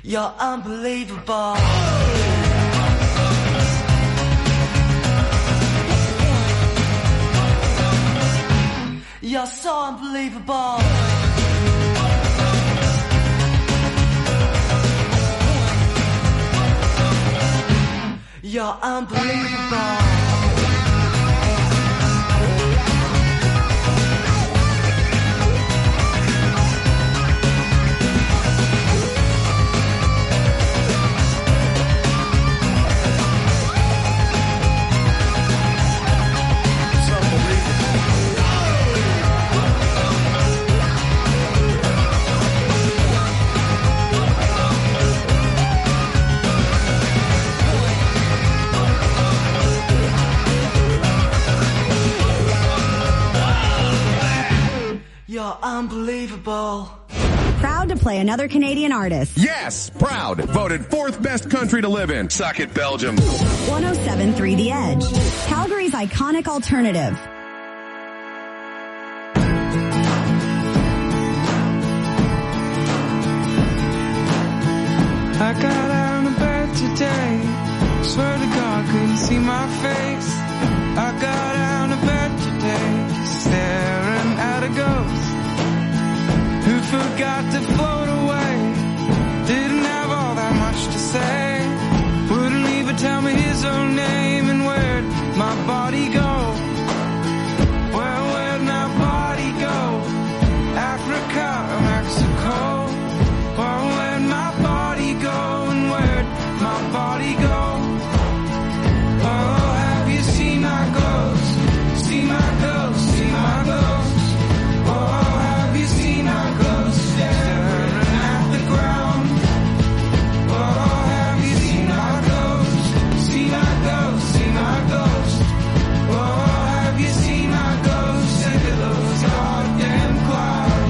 You're unbelievable. You're so unbelievable. You're unbelievable. You're unbelievable. Proud to play another Canadian artist. Yes, proud. Voted 4th best country to live in. Suck it, Belgium. 107.3 The Edge. Calgary's iconic alternative. I got out of bed today. Swear to God, couldn't see my face. I got out of bed today, staring at a ghost who forgot to float away. Didn't have all that much to say. Wouldn't even tell me his own name. And where'd my body go? Well, where'd my body go? Africa or Mexico? Well, where'd my body go? And where'd my body go? Oh, have you seen my ghost? See my ghost, see my ghost. Oh, have you seen my ghost staring at the ground? Oh, have you seen my ghost? See my ghost, see my ghost. Oh, have you seen my ghost? Sick of those goddamn clouds.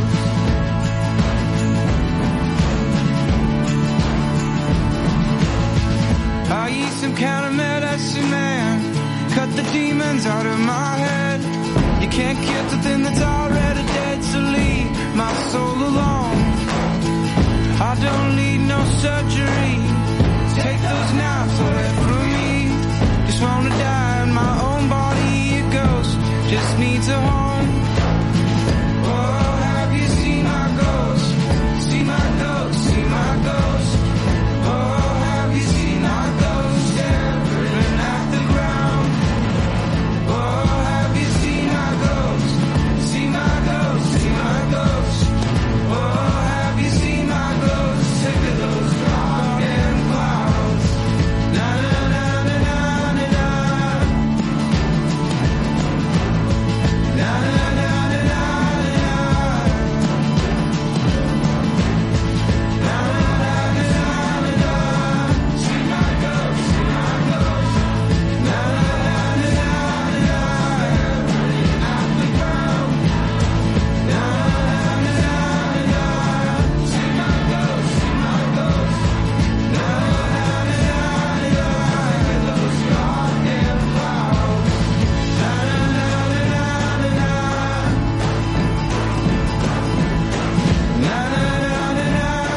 I eat some kind of medicine, man. Cut the demons out of my head. You can't kill the thing that's already dead, so leave my soul alone. I don't need no surgery. Take those knives away from me. Just wanna die in my own body. A ghost just needs a home. Oh, have you seen my ghost? See my ghost, see my ghost. Oh, have you seen my ghost staring at the ground? Oh, have you seen my ghost? See my ghost, see my ghost. Oh, have you seen my ghost? Sick of those goddamn clouds. Na na na na na na na. Na na na na na na. Na na na na na na. See my ghost, see my ghost. Na na na na na na. Burning out the ground. Na na na na na. See my ghost, see my ghost. Na na na na na. Those goddamn clouds. Na na na na na na. Na na na na na na.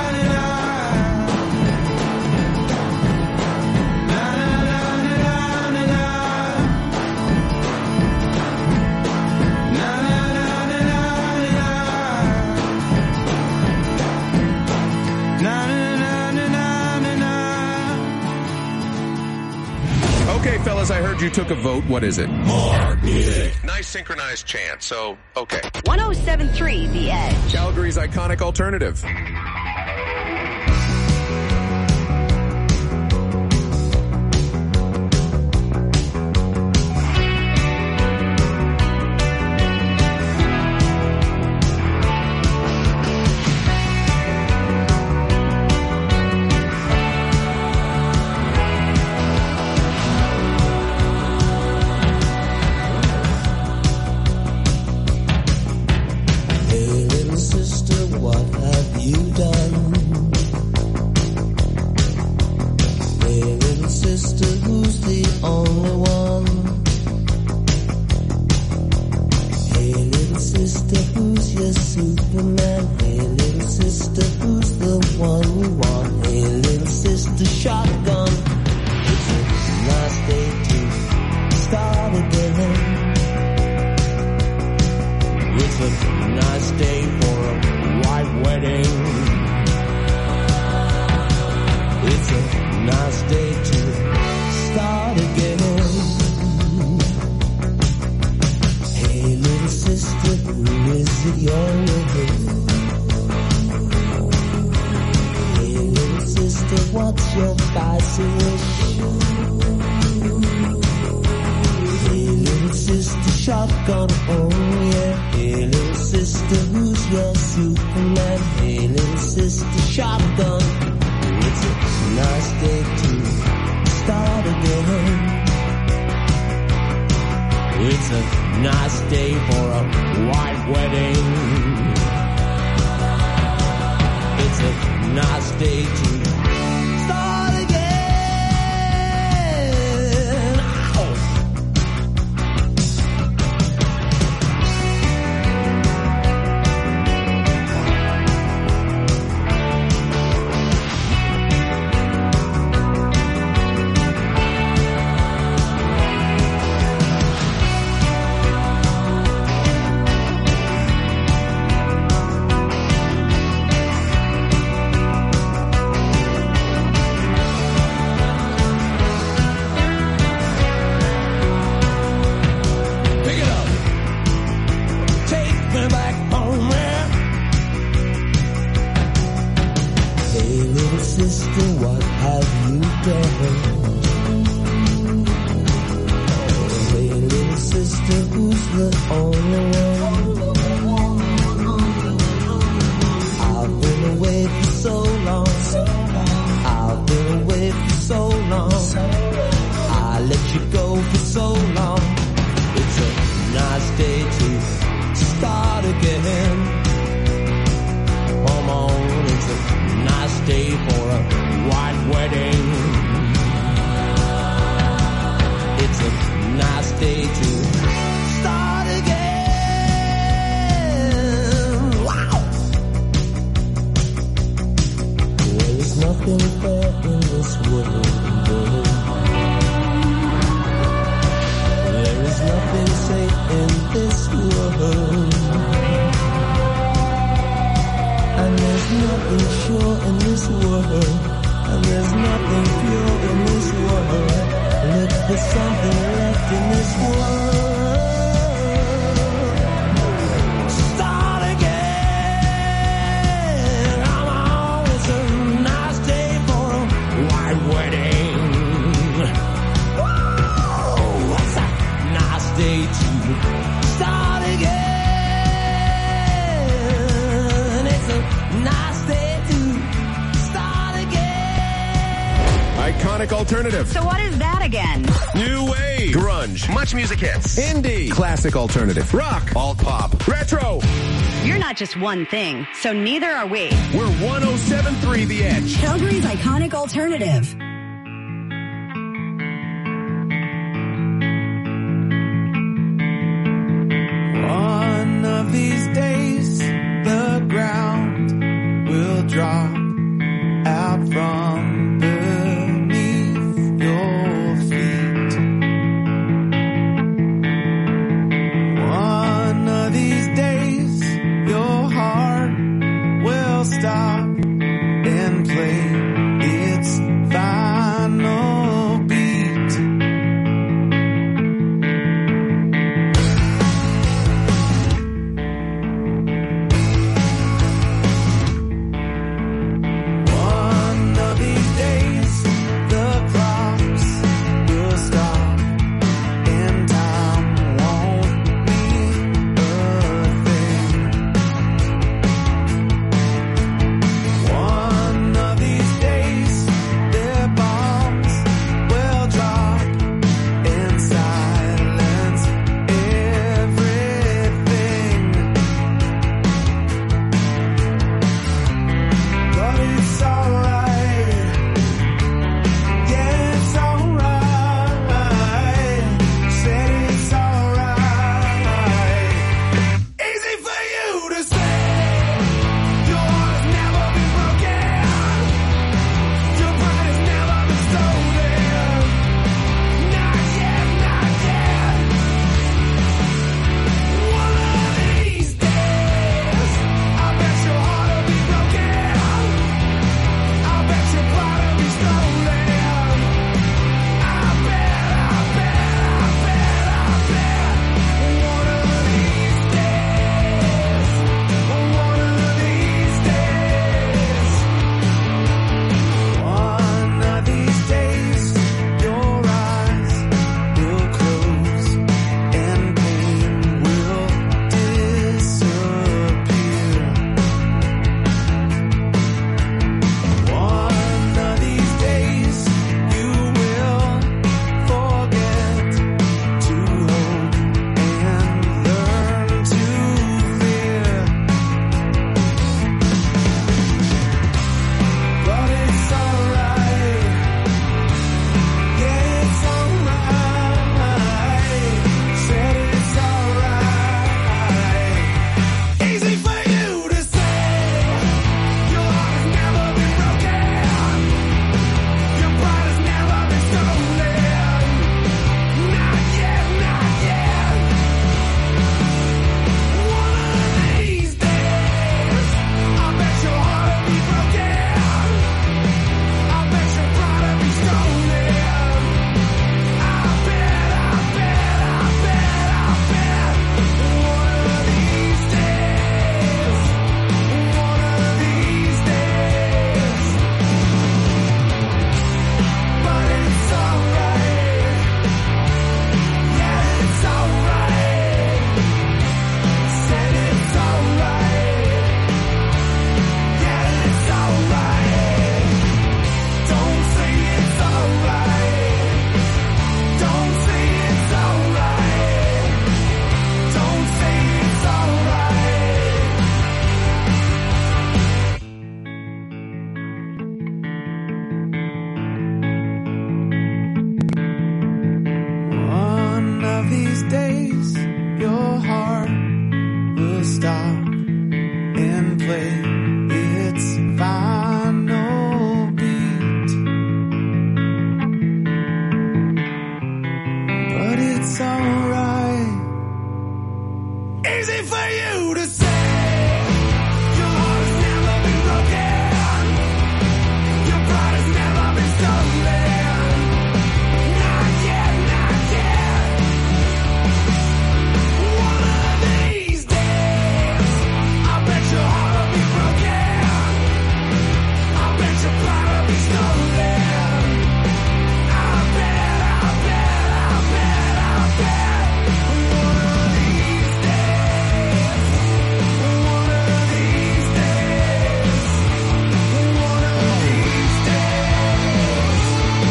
Okay, fellas, I heard you took a vote. What is it? More music. Nice synchronized chant, so, okay. 107.3 The Edge. Calgary's iconic alternative. Hey, little sister, what have you done? Hey, little sister, who's the only one? Hey, little sister, who's your Superman? Hey, little sister, who's the one you want? Hey, nice day for a white wedding. It's a nice day to start again. Hey little sister, who is it you're with? Hey little sister, what's your spicy wish? Hey little sister, shotgun, oh yeah. Hey little sister, who's your Superman? Hey little sister, shotgun. It's a nice day to start again. It's a nice day for a white wedding. It's a nice day to start again. Ow. Alternative. So what is that again? New wave. Grunge. Much music hits. Indie. Classic alternative. Rock. Alt pop. Retro. You're not just one thing, so neither are we. We're 107.3 The Edge. Calgary's iconic alternative. One of these days, the ground will drop out from beneath your feet. One of these days, your heart will stop and play its fine. play its final beat. But it's alright. Easy for you to say. Your heart has never been broken. Your pride has never been stolen. Not yet, not yet. One of these days, I bet your heart will be broken. I bet your pride will be stolen. I bet, I bet, I bet, I bet. One of these days. One of these days. One of these days.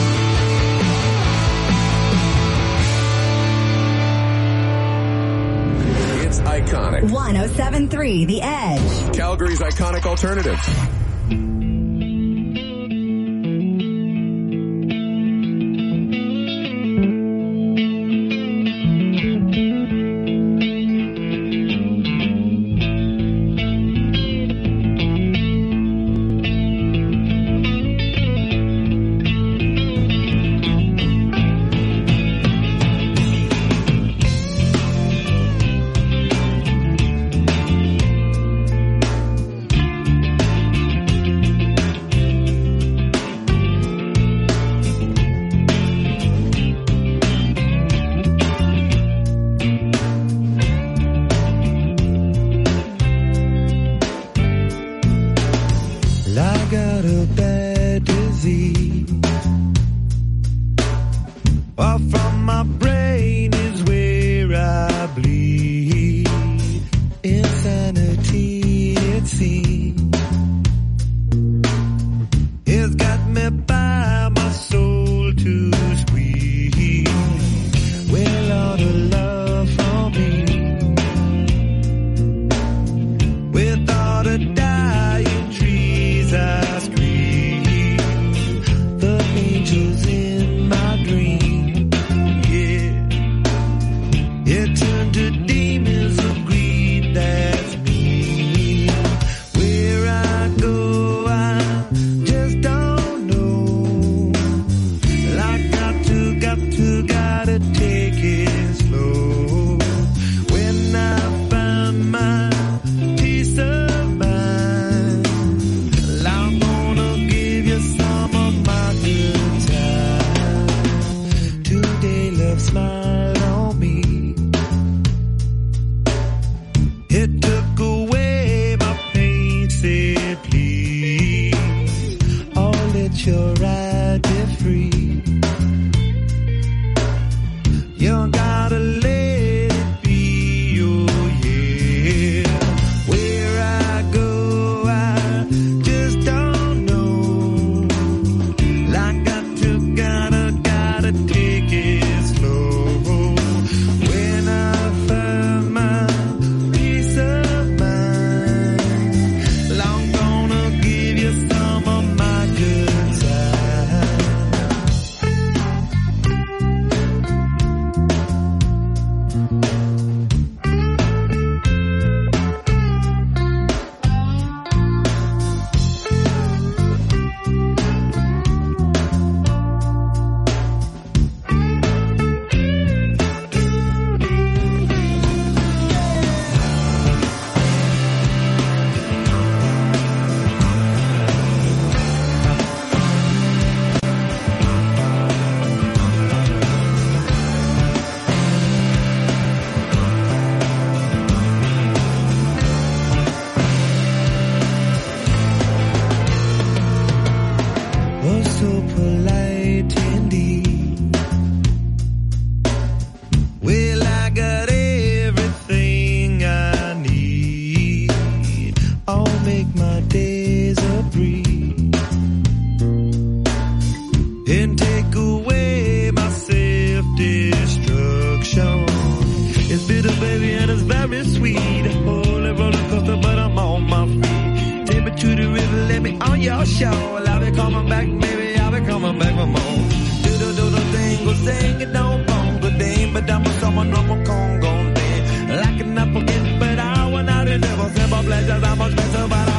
It's iconic. 107.3 The Edge. Calgary's iconic alternative. I got a bad disease. Far from my brain is where I bleed. Insanity, it seems, it's got me by my soul to squeeze. Well, all the love from me, with all the dying trees I scream. The angels in my dream, yeah. It turned to demons of greed, that's me. Where I go, I just don't know. I gotta take it slow. When I find my peace of mind, I'm gonna give you some of my good time. Today love smiled on me. It took away my pain, said please, oh let your ride be free. You gotta let it be, oh yeah. Where I go, I just don't know. I gotta take it slow. When I find my peace of mind, I'm gonna give you some of my good time. Was so polite indeed. Well, I got everything I need. I'll make my days a breeze and take away my self-destruction. It's bitter, baby, and it's very sweet. Holy roller coaster, but I'm on my feet. Take me to the river, let me on your show. I'll be coming back, baby, I'll be coming back for more. Do the thing, go sing it, don't bone, good day, but I'm someone from a Congo day. Locking up again, but I want out of the never pleasures, I'm much better, but I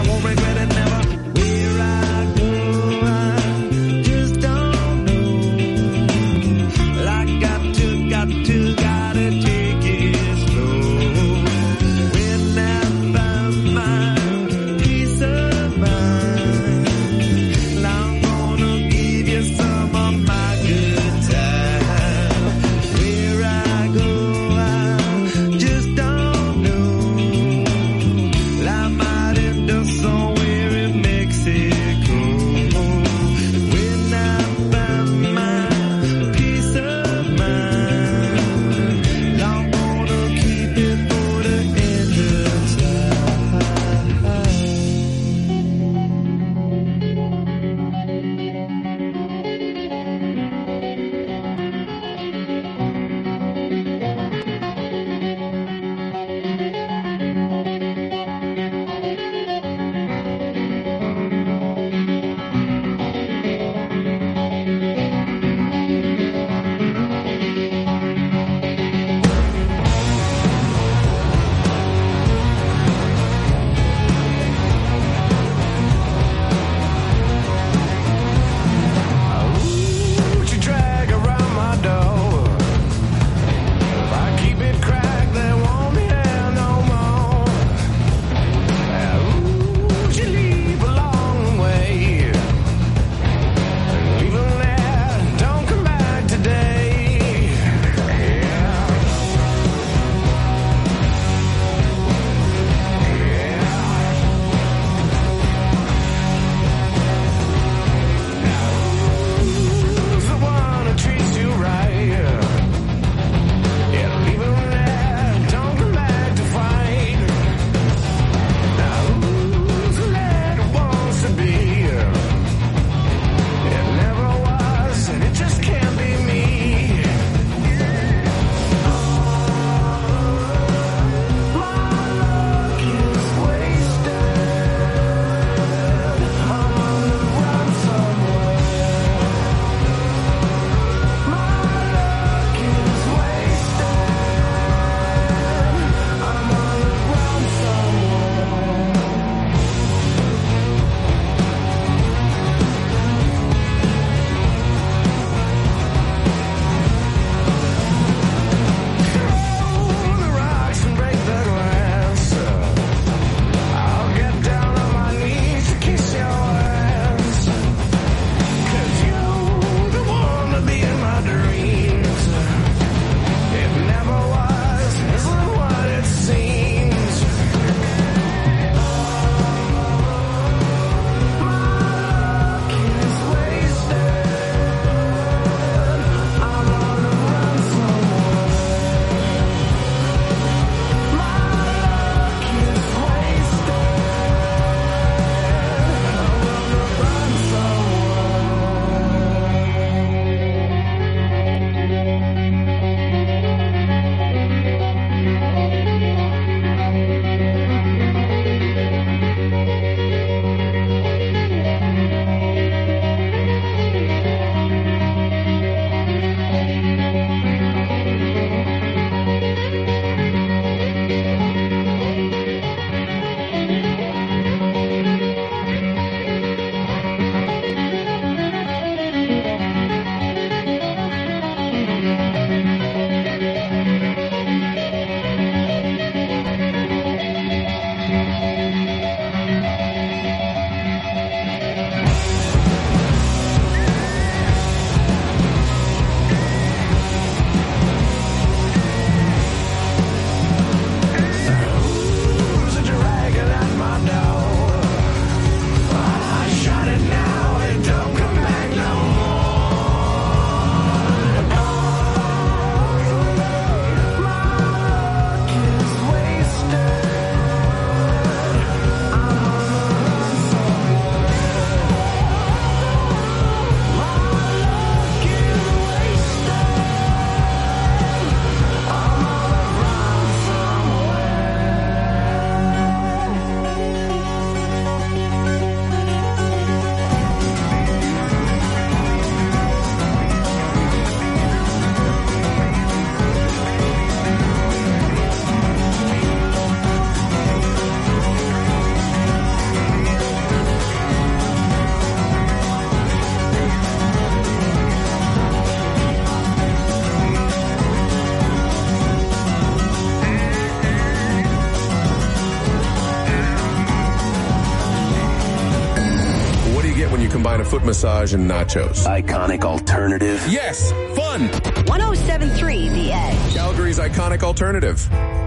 get when you combine a foot massage and nachos. Iconic alternative. Yes, fun. 107.3 The Edge. Calgary's iconic alternative.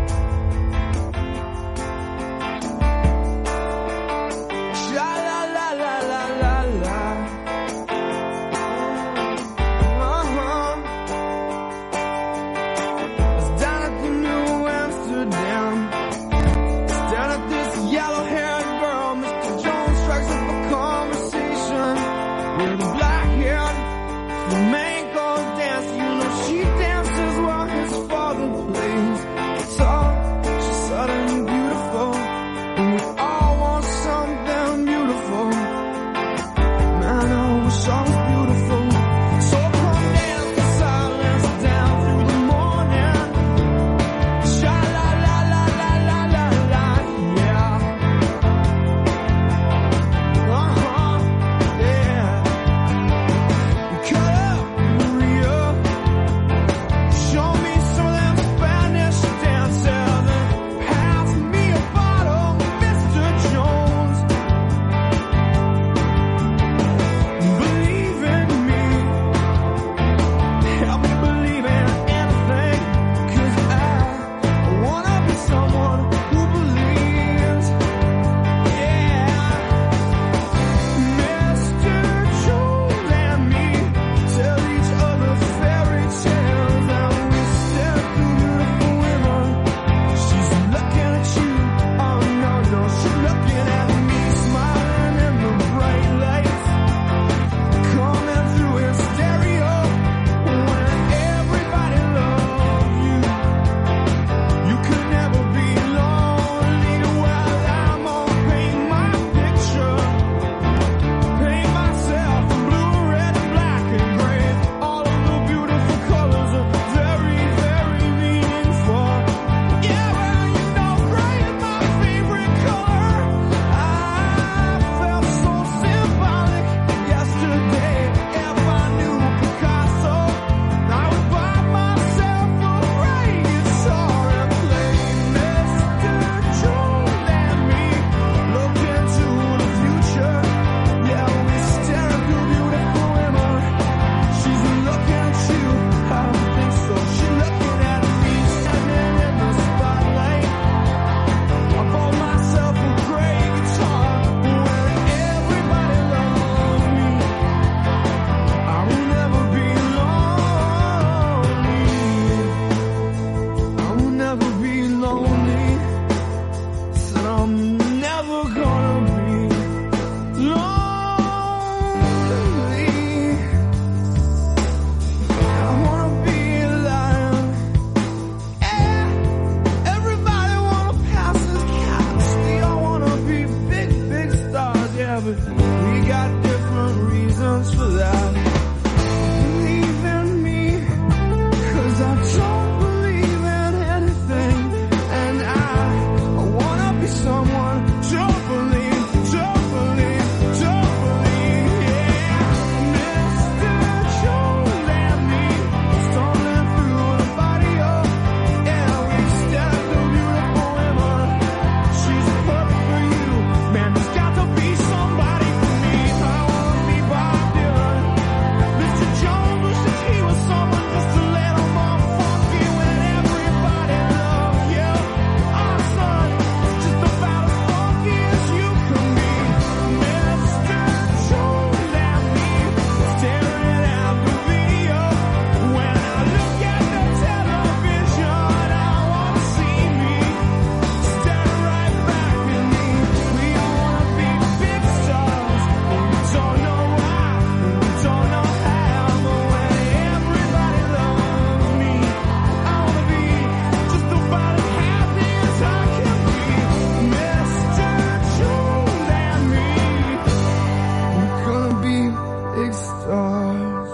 Stars.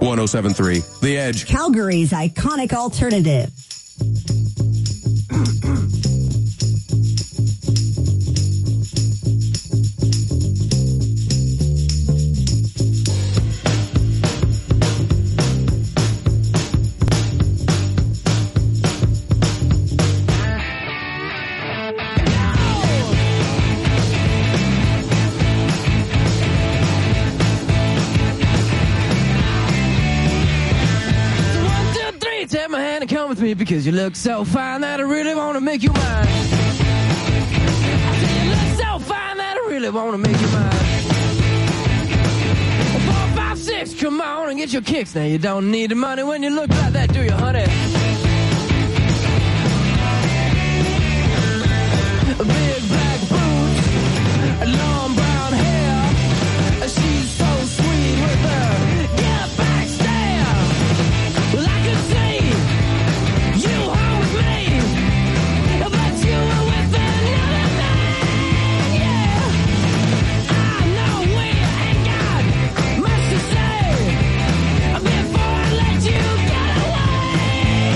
107.3 The Edge. Calgary's iconic alternative. me because you look so fine that I really wanna make you mine. I say you look so fine that I really wanna make you mine. 4, 5, 6, come on and get your kicks. Now you don't need the money when you look like that, do you, honey? Big black boots, long brown hair. She's so sweet with her get back stare. Well, I could see you home with me, but you were with another man, yeah. I know we ain't got much to say before I let you get away,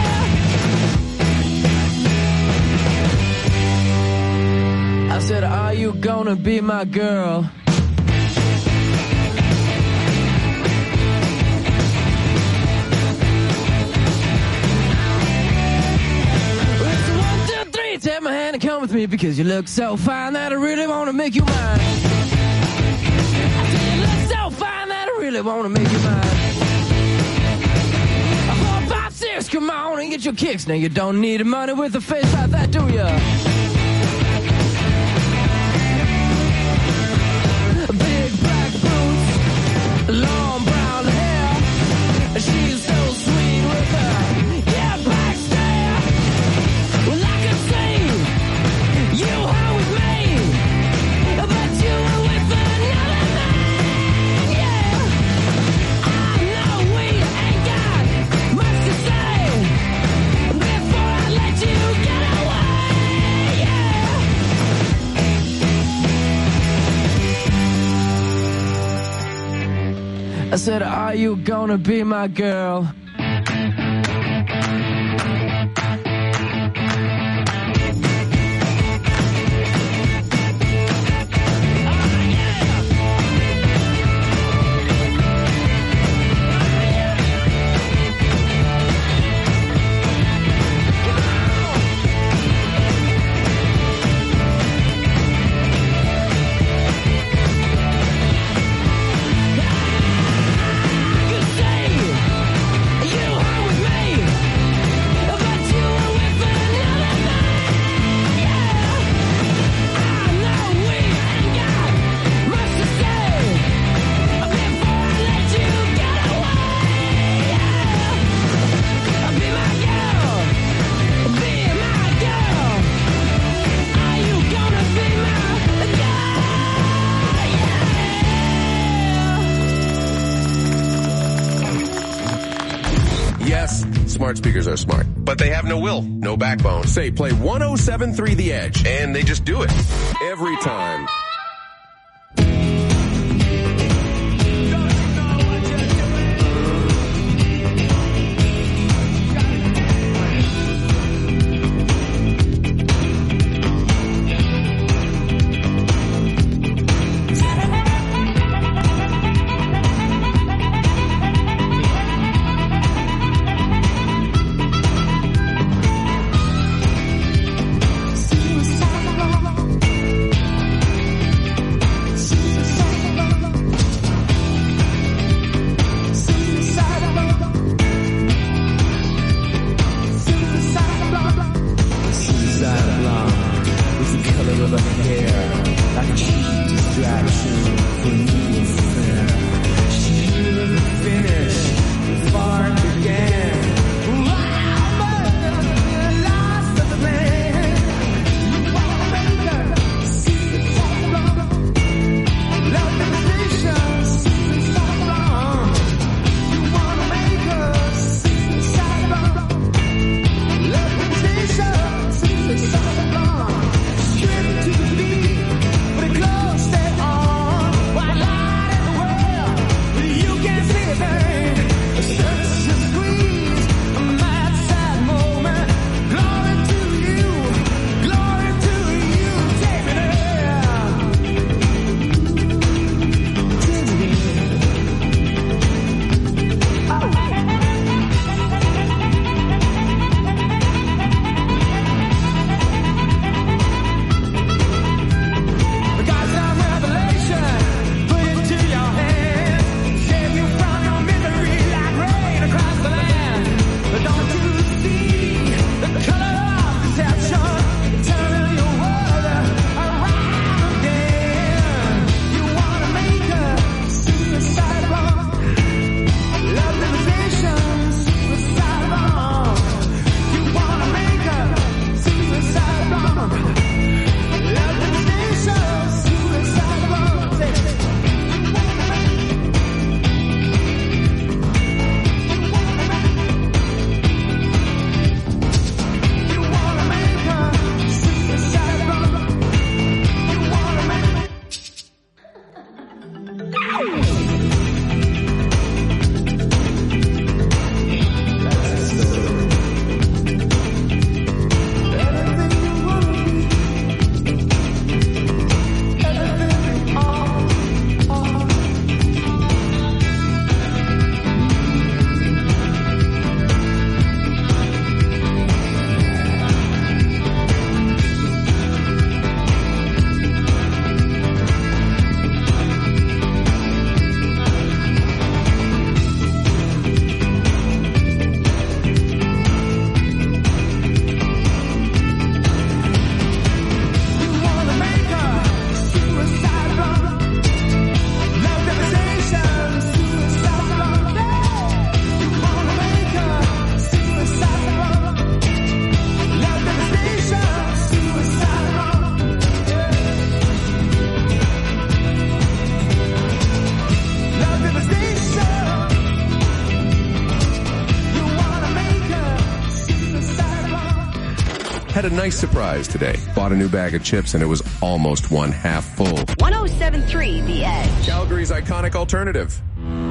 yeah. I said, are you gonna be my girl? Take my hand and come with me because you look so fine that I really wanna make you mine. I say you look so fine that I really wanna make you mine. 4, 5, 6, come on and get your kicks. Now you don't need the money with a face like that, do ya? Big black boots, long brown hair. She's so sweet with her yeah, black stare. Well, I could see you home with me, but you were with another man, yeah. I know we ain't got much to say before I let you get away, yeah. I said, are you gonna be my girl? Smart speakers are smart, but they have no will, no backbone. Say, play 107.3 The Edge, and they just do it. Every time. had a nice surprise today. Bought a new bag of chips and it was almost one half full. 107.3 The Edge. Calgary's iconic alternative.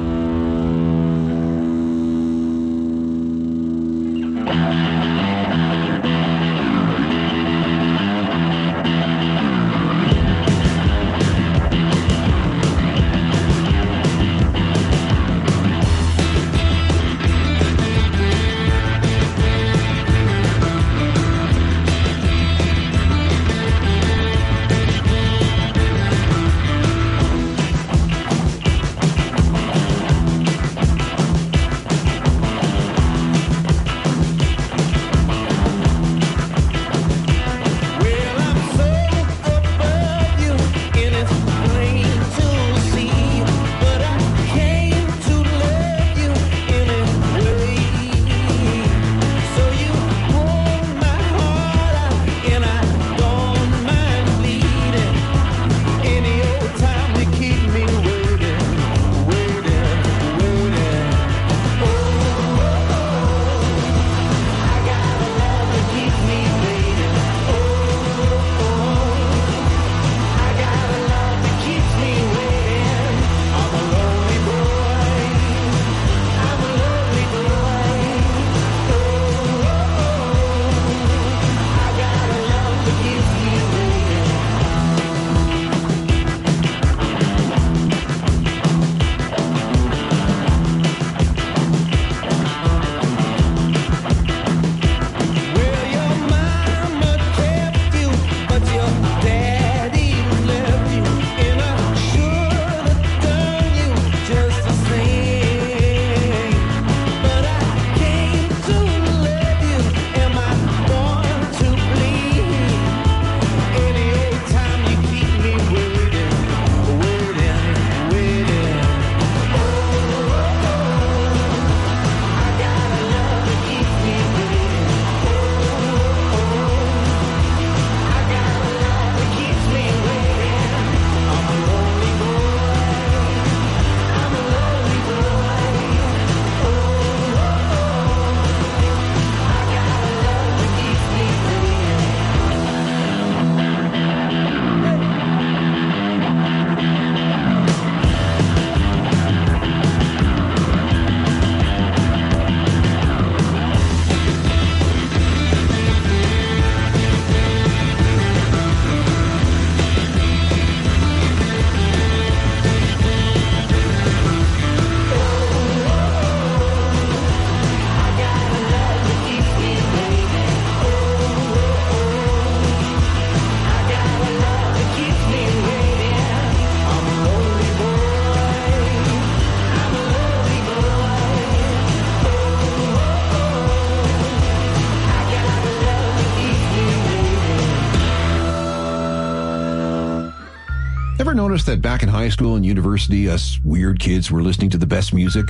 Ever notice that back in high school and university, us weird kids were listening to the best music?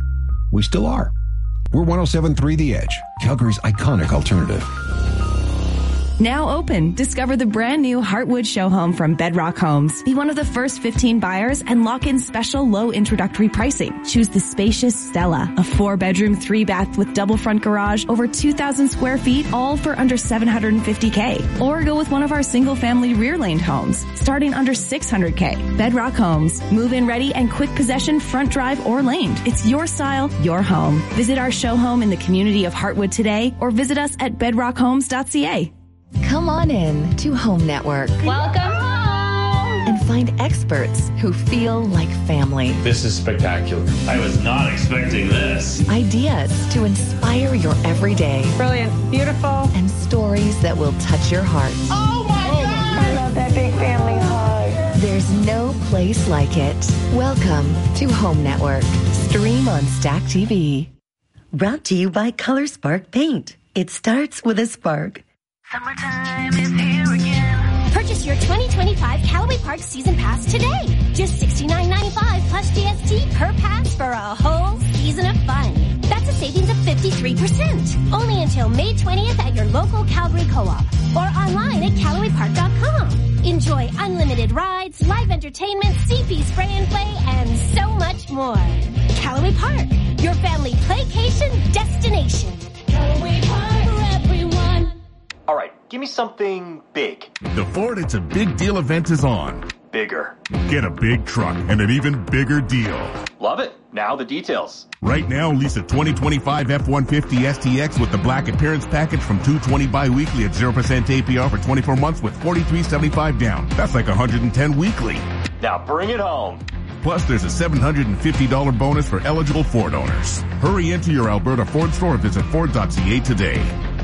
We still are. We're 107.3 The Edge, Calgary's iconic alternative. Now open. Discover the brand new Heartwood show home from Bedrock Homes. Be one of the first 15 buyers and lock in special low introductory pricing. Choose the spacious Stella, a 4-bedroom, 3-bath with double front garage, over 2,000 square feet, all for under $750K. Or go with one of our single family rear laned homes, starting under $600K. Bedrock Homes. Move in ready and quick possession, front drive or laned. It's your style, your home. Visit our show home in the community of Heartwood today or visit us at bedrockhomes.ca. Come on in to Home Network. Welcome home! And find experts who feel like family. This is spectacular. I was not expecting this. Ideas to inspire your everyday. Brilliant. Beautiful. And stories that will touch your heart. Oh my God! I love that big family hug. There's no place like it. Welcome to Home Network. Stream on Stack TV. Brought to you by Color Spark Paint. It starts with a spark. Summertime is here again. Purchase your 2025 Callaway Park Season Pass today. Just $69.95 plus GST per pass for a whole season of fun. That's a savings of 53%. Only until May 20th at your local Calgary Co-op or online at CallawayPark.com. Enjoy unlimited rides, live entertainment, CP spray and play, and so much more. Callaway Park, your family playcation destination. Callaway Park for everyone. All right, Give me something big. The Ford It's a Big Deal event is on. Bigger. Get a big truck and an even bigger deal. Love it. Now the details. Right now, lease a 2025 F-150 STX with the black appearance package from $220 bi-weekly at 0% APR for 24 months with $43.75 down. That's like $110 weekly. Now bring it home. Plus, there's a $750 bonus for eligible Ford owners. Hurry into your Alberta Ford store or visit Ford.ca today.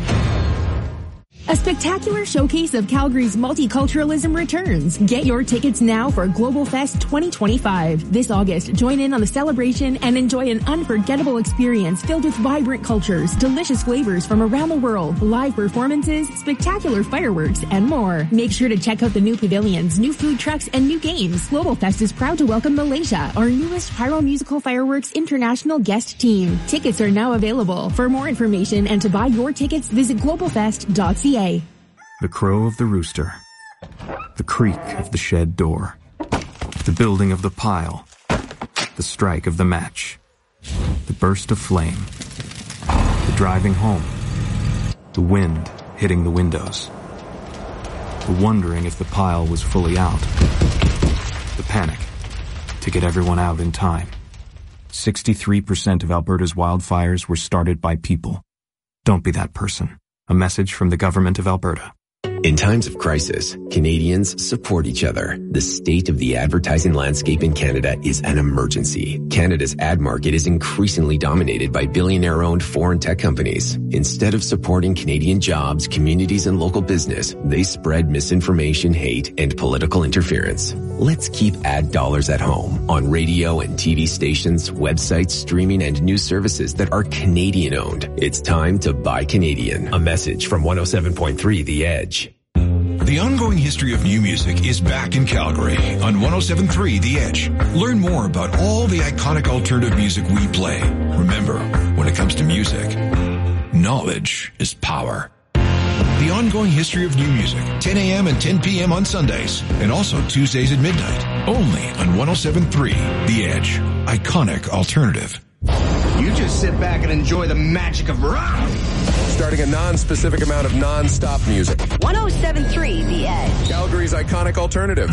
A spectacular showcase of Calgary's multiculturalism returns. Get your tickets now for Global Fest 2025. This August, join in on the celebration and enjoy an unforgettable experience filled with vibrant cultures, delicious flavors from around the world, live performances, spectacular fireworks, and more. Make sure to check out the new pavilions, new food trucks, and new games. Global Fest is proud to welcome Malaysia, our newest Pyro Musical Fireworks International guest team. Tickets are now available. For more information and to buy your tickets, visit globalfest.ca. The crow of the rooster, the creak of the shed door, the building of the pile, the strike of the match, the burst of flame, the driving home, the wind hitting the windows, the wondering if the pile was fully out, the panic to get everyone out in time. 63% of Alberta's wildfires were started by people. Don't be that person. A message from the Government of Alberta. In times of crisis, Canadians support each other. The state of the advertising landscape in Canada is an emergency. Canada's ad market is increasingly dominated by billionaire-owned foreign tech companies. Instead of supporting Canadian jobs, communities, and local business, they spread misinformation, hate, and political interference. Let's keep ad dollars at home on radio and TV stations, websites, streaming, and news services that are Canadian-owned. It's time to buy Canadian. A message from 107.3 The Edge. The ongoing history of new music is back in Calgary on 107.3 The Edge. Learn more about all the iconic alternative music we play. Remember, when it comes to music, knowledge is power. The ongoing history of new music, 10 a.m. and 10 p.m. on Sundays, and also Tuesdays at midnight, only on 107.3 The Edge. Iconic alternative. You just sit back and enjoy the magic of rock. Starting a non-specific amount of non-stop music. 107.3 The Edge. Calgary's iconic alternative.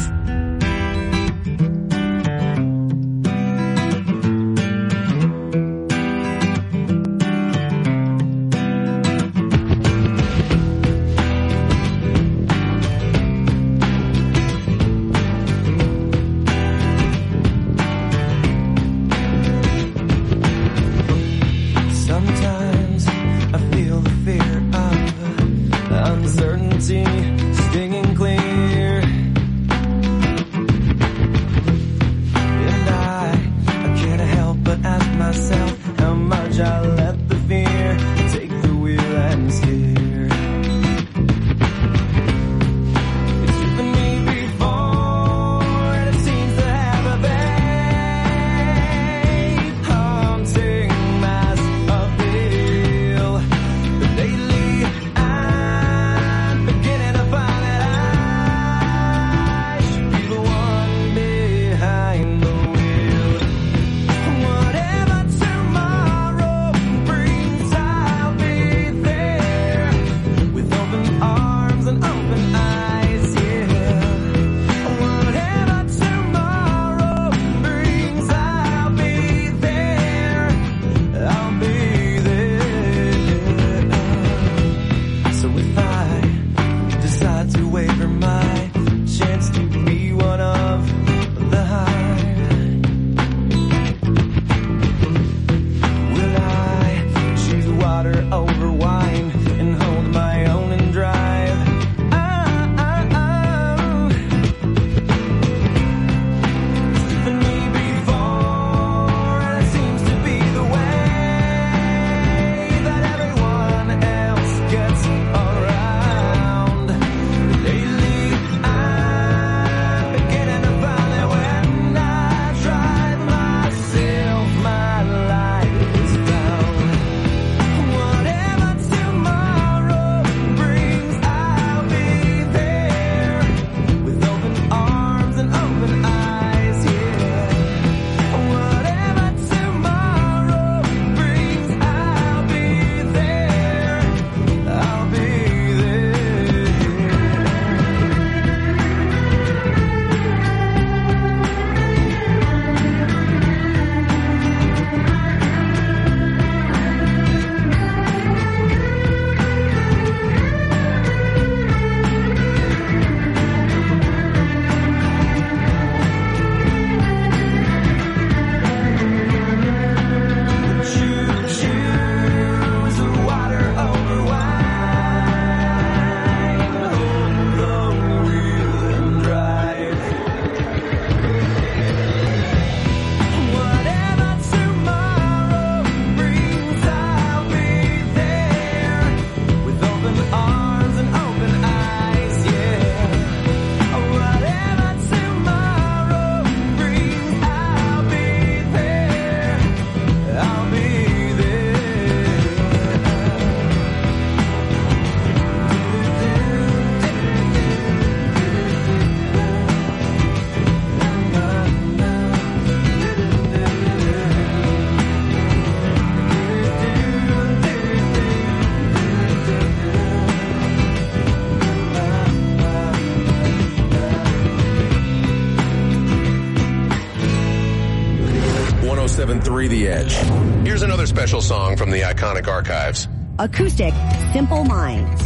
107.3 The Edge. Here's another special song from the iconic archives. Acoustic, Simple Minds.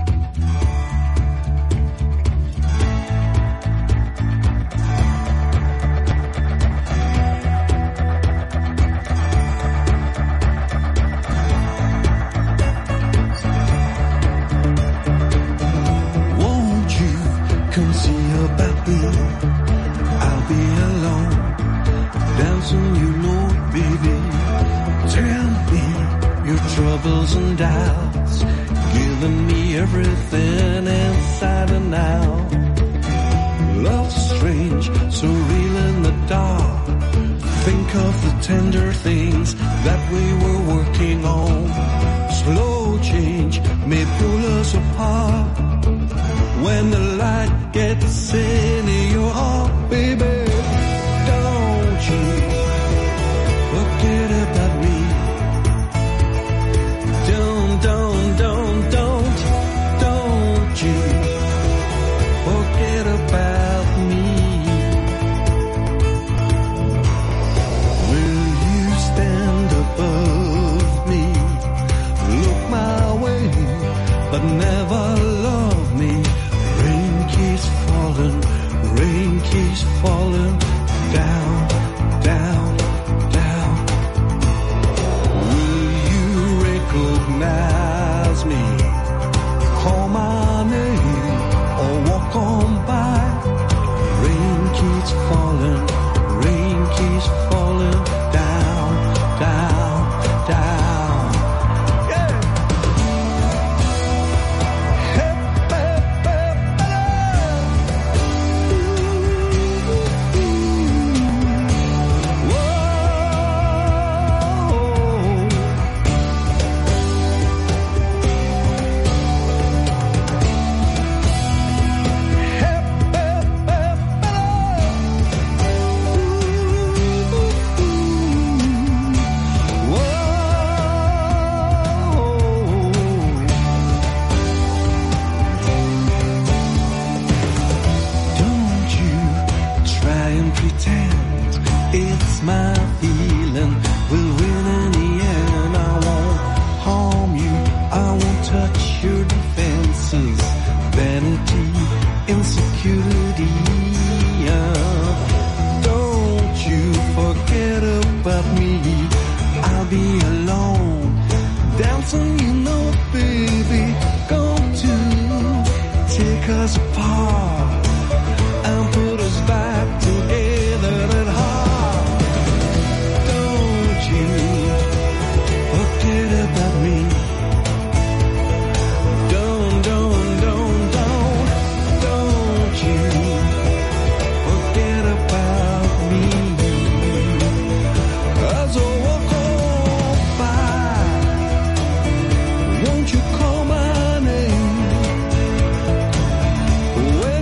Won't you come see about me? I'll be alone, dancing, you know, baby. Tell me your troubles and doubts, giving me everything inside and out. Love's strange, so real in the dark. Think of the tender things that we were working on. Slow change may pull us apart. When the light gets in your heart, baby, don't you forget about me. Don't you forget about me. Will you stand above me? Look my way, but never love me. Rain keeps falling down, down, down. Will you recognize me? Call my name or walk on by. Rain keeps falling down, down, down. Yeah. Hey, don't you try and pretend it's my feeling. We'll win in the end. I won't harm you. I won't touch your defenses. Vanity, insecurity. Don't you forget about me. I'll be alone, dancing, you know, baby. Going to take us apart and put us back together at heart. Don't you forget about me. Don't you forget about me. As I walk on by, won't you call my name? When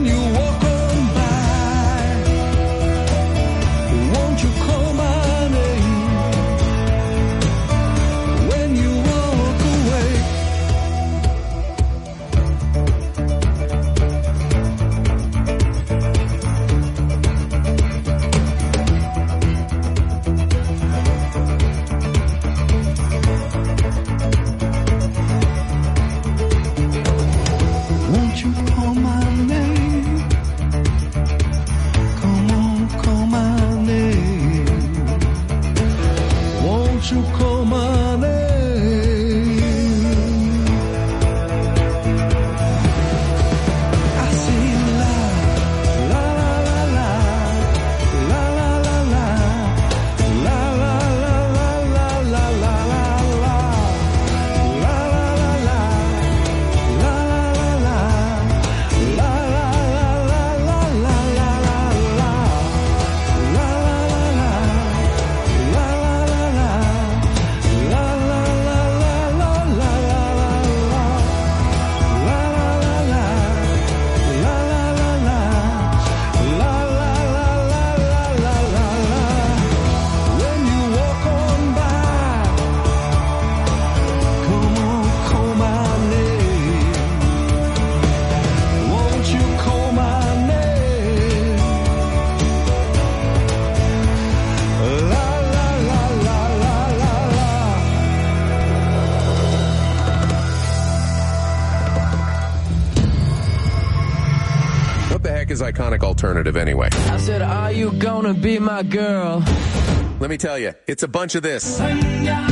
iconic alternative anyway. I said, are you gonna be my girl? Let me tell you, it's a bunch of this. And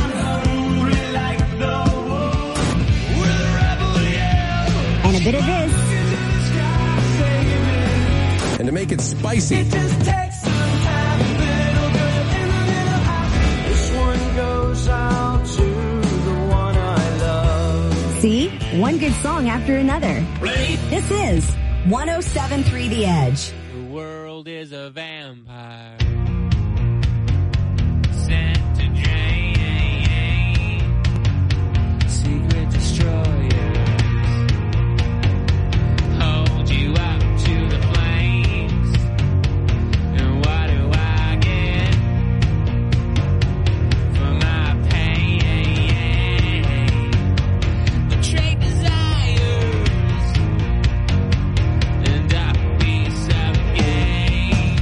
a bit of this. And to make it spicy, it just takes some time. This one goes out to the one I love. See? One good song after another. This is 107.3 The Edge. The world is a vampire. Sent to drain. Secret destroyers. Hold you up to the flames. And what do I get for my pain? Betrayed desires. And I'll be subject.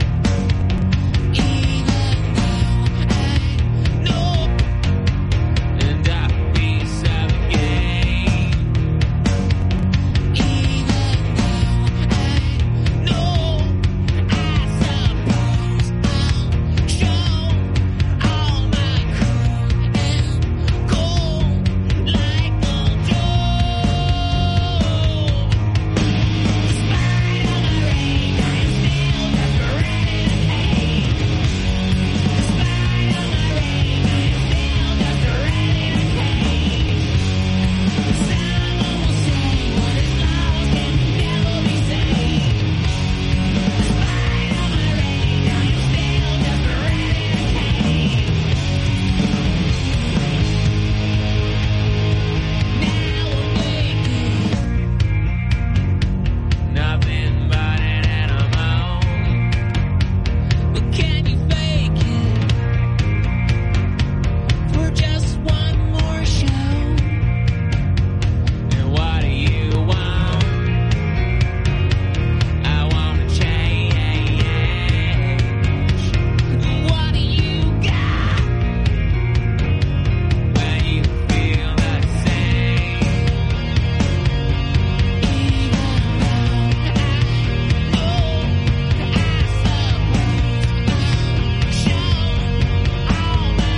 Even though I know. And I'll be subject. Even though I know. I suppose I'll show all my cruel and cold like a joke. Despite all my rage, I am still just ready to take. Despite all my rage, I am still just ready to take. Someone will say what is lost can never be saved. Despite all my rage, I am still just ready to take. Now awaken, nothing but an animal. But can you fake it for just one more show? And what do you want? I wanna change. What do you got when you feel the same? Even though I suppose I'll show all my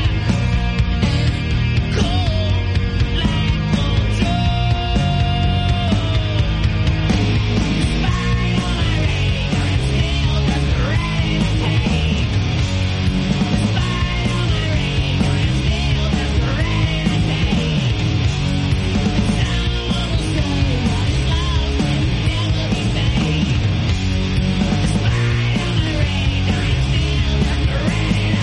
cold like a joke. Despite all my rage, I'm still just ready to take. Despite all my rage, I'm still just ready to take. Someone will say what is lost can never be saved. Despite all my rage, I'm still just ready to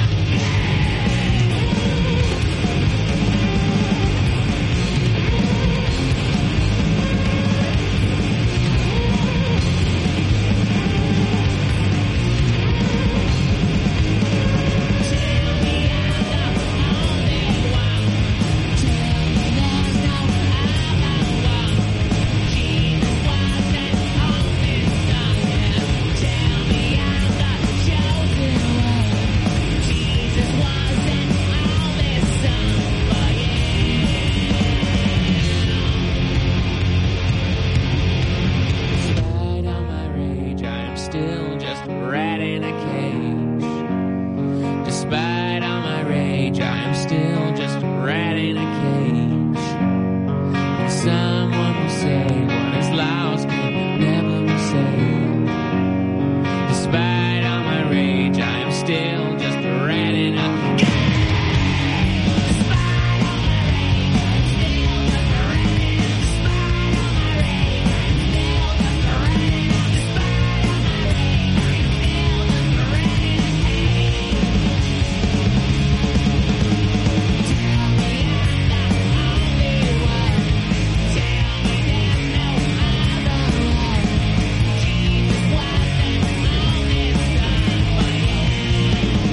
Despite all my rage, I am still just a rat in a cage. Despite all my rage, I am still just a rat in a cage. Someone will say what is lost can never be saved. Despite all my rage, I am still just a rat in a cage. Despite all my rage, I am still just a rat in a cage. Despite all my rage, I am still just a rat in a cage. Despite all my rage, I am still just a rat in a cage. Tell me I'm not the only one. Tell me there's no other one. Jesus wasn't on this time for you.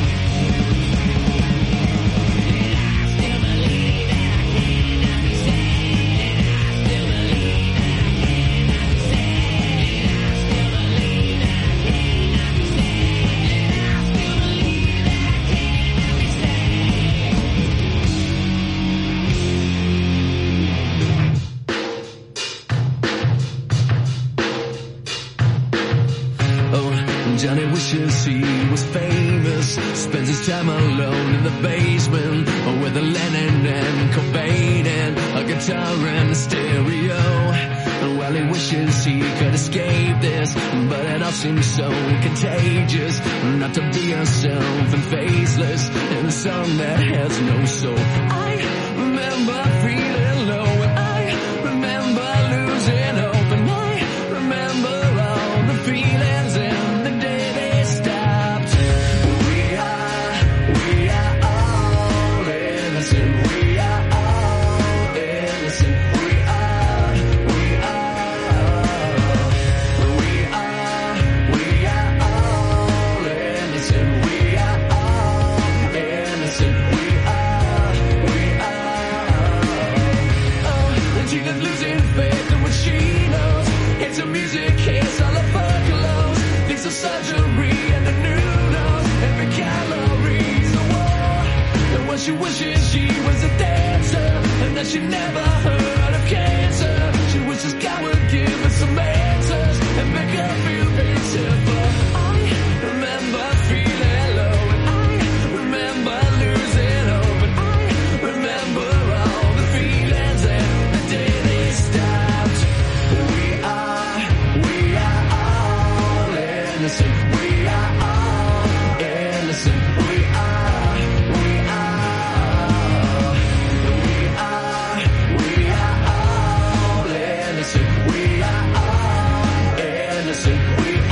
wishes he was famous. Spends his time alone in the basement with a Lennon and Cobain and a guitar and a stereo. And well, he wishes he could escape this, but it all seems so contagious. Not to be yourself and faceless in a song that has no soul. I remember feeling low, and I remember losing hope, and I remember all the feelings and the day they stopped. We are all innocent. We are all innocent. We are all innocent. We are all innocent. Gina's losing faith in what she knows. It's her music, it's all of her clothes. These are surgery and a new nose. Every calories a war. And what she wishes she was a dancer, and that she never heard of cancer. She wishes God would give her some answers and make her feel beautiful. I remember feeling low, and I remember losing hope, and I remember all the feelings and the day they stopped. We are all innocent. We are all innocent. We are all innocent. We are all innocent. We are.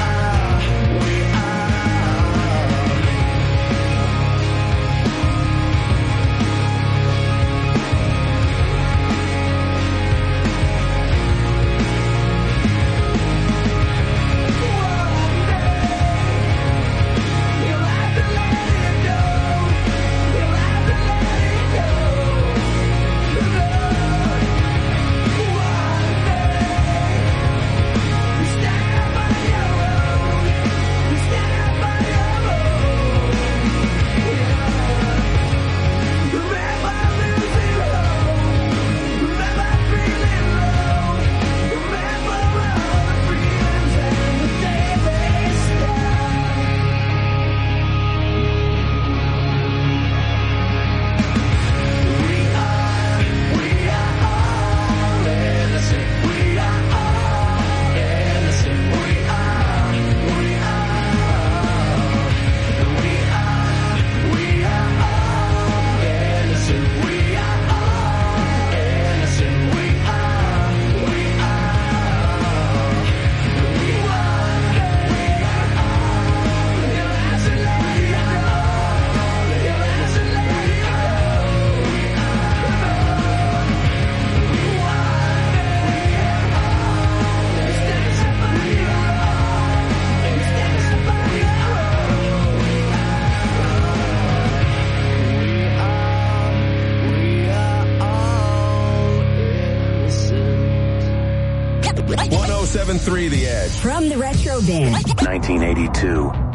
The Edge. From the Retro Bin. 1982.